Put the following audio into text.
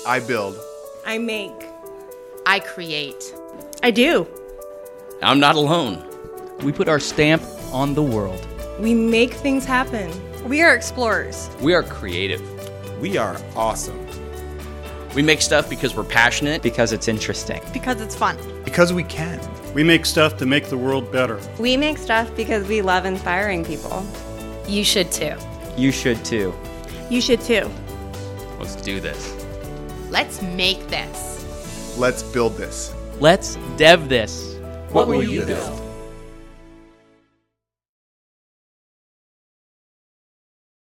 I build. I make. I create. I do. I'm not alone. We put our stamp on the world. We make things happen. We are explorers. We are creative. We are awesome. We make stuff because we're passionate. Because it's interesting. Because it's fun. Because we can. We make stuff to make the world better. We make stuff because we love inspiring people. You should too. You should too. You should too. Let's do this. Let's make this. Let's build this. Let's dev this. What will you build?